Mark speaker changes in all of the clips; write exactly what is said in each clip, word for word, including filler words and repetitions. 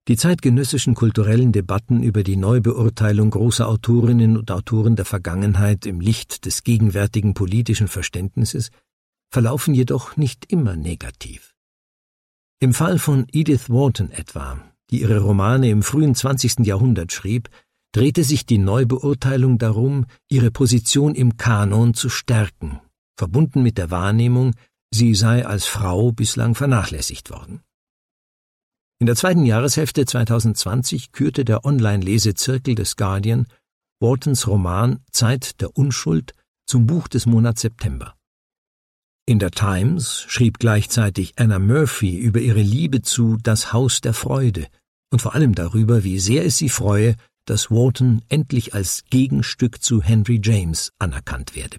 Speaker 1: Die zeitgenössischen kulturellen Debatten über die Neubeurteilung großer Autorinnen und Autoren der Vergangenheit im Licht des gegenwärtigen politischen Verständnisses verlaufen jedoch nicht immer negativ. Im Fall von Edith Wharton etwa, die ihre Romane im frühen zwanzigsten Jahrhundert schrieb, drehte sich die Neubeurteilung darum, ihre Position im Kanon zu stärken, verbunden mit der Wahrnehmung, sie sei als Frau bislang vernachlässigt worden. In der zweiten Jahreshälfte zweitausendzwanzig kürte der Online-Lesezirkel des Guardian Whartons Roman Zeit der Unschuld zum Buch des Monats September. In der Times schrieb gleichzeitig Anna Murphy über ihre Liebe zu Das Haus der Freude und vor allem darüber, wie sehr es sie freue, dass Wharton endlich als Gegenstück zu Henry James anerkannt werde.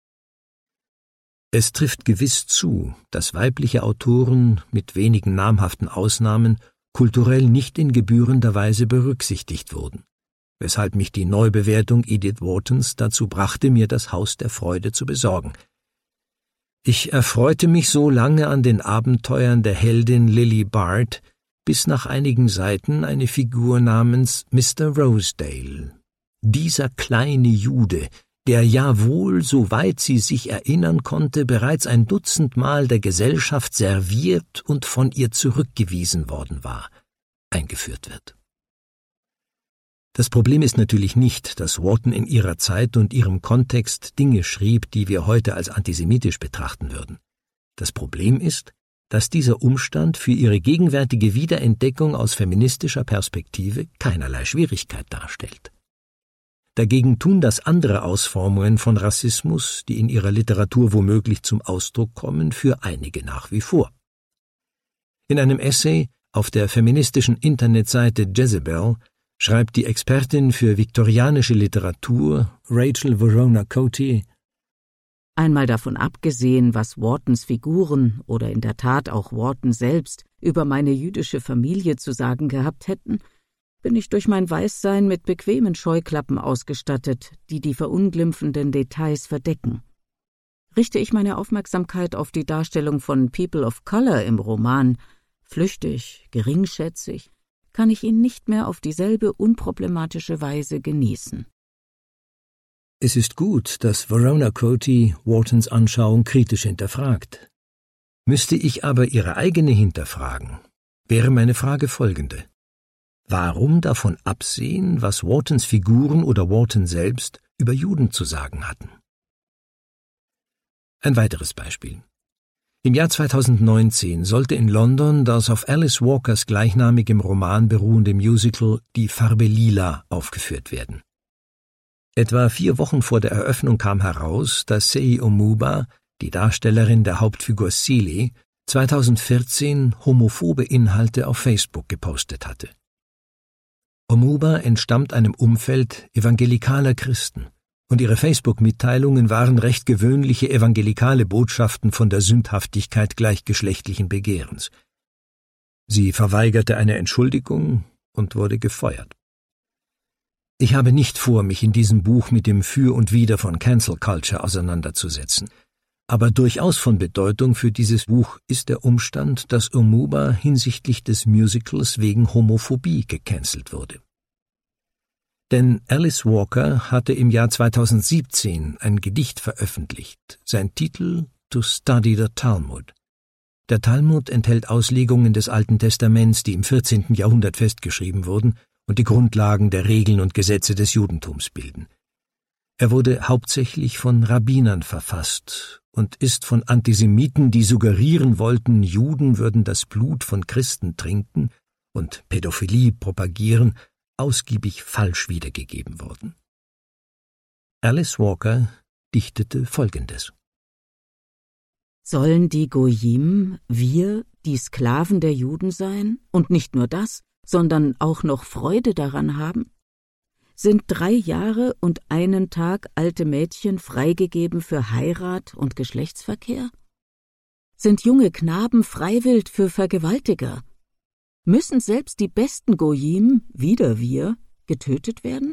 Speaker 1: Es trifft gewiss zu, dass weibliche Autoren mit wenigen namhaften Ausnahmen kulturell nicht in gebührender Weise berücksichtigt wurden, weshalb mich die Neubewertung Edith Whartons dazu brachte, mir Das Haus der Freude zu besorgen. Ich erfreute mich so lange an den Abenteuern der Heldin Lily Bard, bis nach einigen Seiten eine Figur namens Mister Rosedale, dieser kleine Jude, der ja wohl, soweit sie sich erinnern konnte, bereits ein Dutzend Mal der Gesellschaft serviert und von ihr zurückgewiesen worden war, eingeführt wird. Das Problem ist natürlich nicht, dass Wharton in ihrer Zeit und ihrem Kontext Dinge schrieb, die wir heute als antisemitisch betrachten würden. Das Problem ist, dass dieser Umstand für ihre gegenwärtige Wiederentdeckung aus feministischer Perspektive keinerlei Schwierigkeit darstellt. Dagegen tun das andere Ausformungen von Rassismus, die in ihrer Literatur womöglich zum Ausdruck kommen, für einige nach wie vor. In einem Essay auf der feministischen Internetseite Jezebel schreibt die Expertin für viktorianische Literatur Rachel Verona-Coty:
Speaker 2: Einmal davon abgesehen, was Whartons Figuren oder in der Tat auch Wharton selbst über meine jüdische Familie zu sagen gehabt hätten, bin ich durch mein Weißsein mit bequemen Scheuklappen ausgestattet, die die verunglimpfenden Details verdecken. Richte ich meine Aufmerksamkeit auf die Darstellung von People of Color im Roman, flüchtig, geringschätzig, kann ich ihn nicht mehr auf dieselbe unproblematische Weise genießen.
Speaker 1: Es ist gut, dass Verona-Coty Whartons Anschauung kritisch hinterfragt. Müsste ich aber ihre eigene hinterfragen, wäre meine Frage folgende: Warum davon absehen, was Whartons Figuren oder Wharton selbst über Juden zu sagen hatten? Ein weiteres Beispiel. Im Jahr zweitausendneunzehn sollte in London das auf Alice Walkers gleichnamigem Roman beruhende Musical Die Farbe Lila aufgeführt werden. Etwa vier Wochen vor der Eröffnung kam heraus, dass Seyi Omuba, die Darstellerin der Hauptfigur Celie, zweitausendvierzehn homophobe Inhalte auf Facebook gepostet hatte. Omuba entstammt einem Umfeld evangelikaler Christen, und ihre Facebook-Mitteilungen waren recht gewöhnliche evangelikale Botschaften von der Sündhaftigkeit gleichgeschlechtlichen Begehrens. Sie verweigerte eine Entschuldigung und wurde gefeuert. Ich habe nicht vor, mich in diesem Buch mit dem Für und Wider von Cancel Culture auseinanderzusetzen, aber durchaus von Bedeutung für dieses Buch ist der Umstand, dass Omuba hinsichtlich des Musicals wegen Homophobie gecancelt wurde. Denn Alice Walker hatte im Jahr zweitausendsiebzehn ein Gedicht veröffentlicht, sein Titel To Study the Talmud. Der Talmud enthält Auslegungen des Alten Testaments, die im vierzehnten Jahrhundert festgeschrieben wurden und die Grundlagen der Regeln und Gesetze des Judentums bilden. Er wurde hauptsächlich von Rabbinern verfasst und ist von Antisemiten, die suggerieren wollten, Juden würden das Blut von Christen trinken und Pädophilie propagieren, ausgiebig falsch wiedergegeben worden. Alice Walker dichtete Folgendes:
Speaker 2: Sollen die Goyim, wir, die Sklaven der Juden sein, und nicht nur das, sondern auch noch Freude daran haben? Sind drei Jahre und einen Tag alte Mädchen freigegeben für Heirat und Geschlechtsverkehr? Sind junge Knaben freiwillig für Vergewaltiger? Müssen selbst die besten Goyim, wieder wir, getötet werden?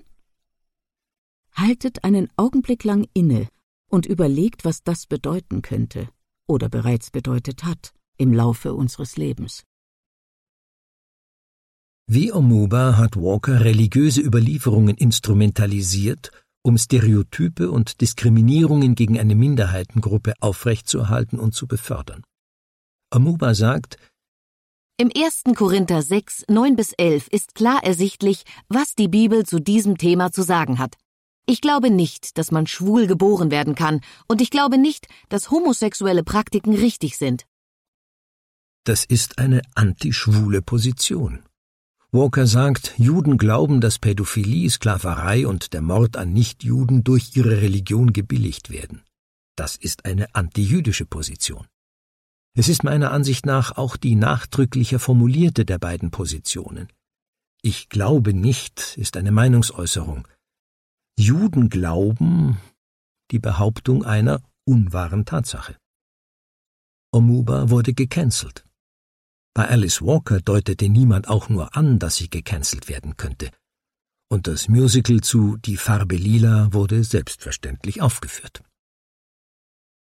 Speaker 2: Haltet einen Augenblick lang inne und überlegt, was das bedeuten könnte oder bereits bedeutet hat im Laufe unseres Lebens.
Speaker 1: Wie Omuba hat Walker religiöse Überlieferungen instrumentalisiert, um Stereotype und Diskriminierungen gegen eine Minderheitengruppe aufrechtzuerhalten und zu befördern. Omuba sagt:
Speaker 3: Im ersten Korinther sechs, neun bis elf ist klar ersichtlich, was die Bibel zu diesem Thema zu sagen hat. Ich glaube nicht, dass man schwul geboren werden kann, und ich glaube nicht, dass homosexuelle Praktiken richtig sind.
Speaker 1: Das ist eine antischwule Position. Walker sagt, Juden glauben, dass Pädophilie, Sklaverei und der Mord an Nichtjuden durch ihre Religion gebilligt werden. Das ist eine antijüdische Position. Es ist meiner Ansicht nach auch die nachdrücklicher formulierte der beiden Positionen. Ich glaube nicht ist eine Meinungsäußerung. Juden glauben die Behauptung einer unwahren Tatsache. Omuba wurde gecancelt. Bei Alice Walker deutete niemand auch nur an, dass sie gecancelt werden könnte. Und das Musical zu Die Farbe Lila wurde selbstverständlich aufgeführt.